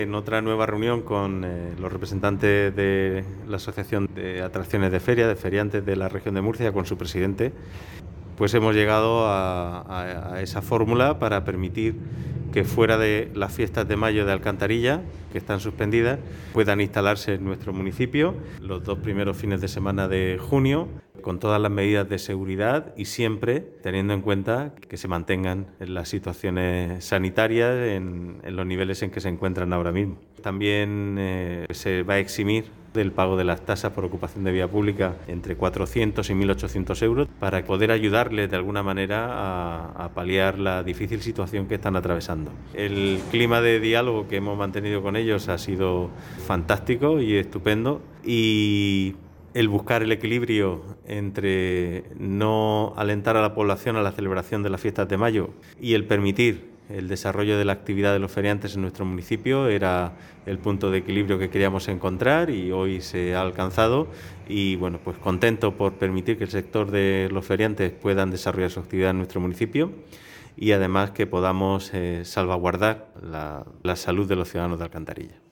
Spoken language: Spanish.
En otra nueva reunión con los representantes de la Asociación de Atracciones de Feria, de feriantes de la región de Murcia, con su presidente, pues hemos llegado a esa fórmula para permitir que fuera de las fiestas de mayo de Alcantarilla, que están suspendidas, puedan instalarse en nuestro municipio los 2 primeros fines de semana de junio, con todas las medidas de seguridad y siempre teniendo en cuenta que se mantengan las situaciones sanitarias en los niveles en que se encuentran ahora mismo. También se va a eximir del pago de las tasas por ocupación de vía pública entre 400 y 1.800 euros para poder ayudarles de alguna manera a paliar la difícil situación que están atravesando. El clima de diálogo que hemos mantenido con ellos ha sido fantástico y estupendo, y el buscar el equilibrio entre no alentar a la población a la celebración de las fiestas de mayo y el permitir el desarrollo de la actividad de los feriantes en nuestro municipio era el punto de equilibrio que queríamos encontrar, y hoy se ha alcanzado. Y bueno, pues contento por permitir que el sector de los feriantes puedan desarrollar su actividad en nuestro municipio y además que podamos salvaguardar la salud de los ciudadanos de Alcantarilla.